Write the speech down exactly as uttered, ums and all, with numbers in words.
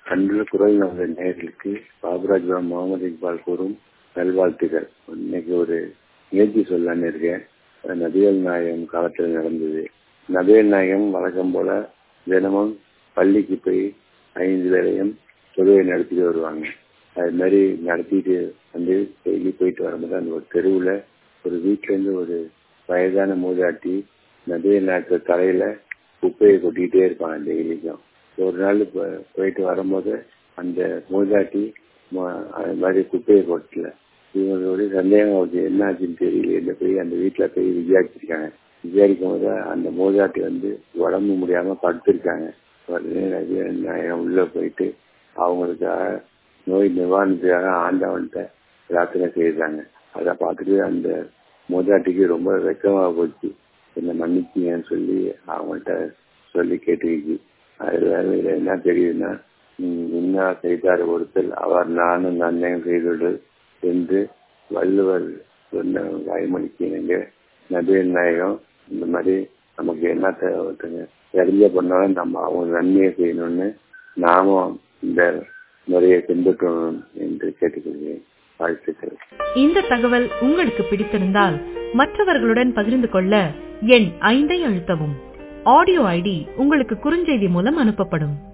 அன்று குரல் நமது நேயர்களுக்கு பாபுராஜ் முகமது இக்பால் கூறும் நல்வாழ்த்துகள். இன்னைக்கு ஒரு நிகழ்ச்சி சொல்லலான்னு இருக்கேன். நபிகள் நாயகம் காலத்தில் நடந்தது. நபிகள் நாயகம் வழக்கம் போல தினமும் பள்ளிக்கு போய் ஐந்து வேளையும் தொழுகை நடத்திட்டு வருவாங்க. அது மாதிரி நடத்திட்டு வந்து டெய்லி போயிட்டு வரும்போது அந்த ஒரு தெருவில் ஒரு வீட்டிலேருந்து ஒரு வயதான மூதாட்டி நபிகள் நாயகத்து தலையில குப்பையை கொட்டிக்கிட்டே இருப்பாங்க டெய்லிக்கும். ஒரு நாள் போயிட்டு வரும்போது அந்த மூதாட்டி அது மாதிரி குப்பையை கொட்டல. இவங்களுடைய சந்தேகம் வச்சு என்ன ஆச்சுன்னு தெரியல. போய் அந்த வீட்டில் போய் விசாரிச்சிருக்காங்க. விசாரிக்கும் போது அந்த மூதாட்டி வந்து உடம்பு முடியாம படுத்திருக்காங்க. உள்ள போயிட்டு அவங்களுக்காக நோய் நிவாரணத்துக்காக ஆண்டவன்கிட்ட பிரார்த்தனை செய்தாங்க. அதை பார்த்துட்டு அந்த மூதாட்டிக்கு ரொம்ப வெக்கமாக போச்சு. என்ன மன்னிச்சிங்கன்னு சொல்லி அவங்கள்ட்ட சொல்லி கேட்டுக்கிச்சு. அதுல என்ன தெரியுதுன்னா, இன்னா செய்தார் ஒருத்தர் அவர் நானும் நன்மையும் செய்தது என்று வள்ளுவர் சொன்ன வாய்மொழிக்கு நீங்க நபிகள் நாயகம் இந்த மாதிரி நமக்கு என்ன தேவைங்க தெரிஞ்ச பண்ணாலும் நம்ம அவங்க நன்மையை செய்யணும்னு நாமும் இந்த முறையை பின்பற்றணும் என்று கேட்டுக்கொள்கிறேன். வாழ்த்துக்கள். இந்த தகவல் உங்களுக்கு பிடித்திருந்தால் மற்றவர்களுடன் பகிர்ந்து கொள்ள எண் ஐந்தை அழுத்தவும். ஆடியோ ஐடி உங்களுக்கு குறுஞ்செய்தி மூலம் அனுப்பப்படும்.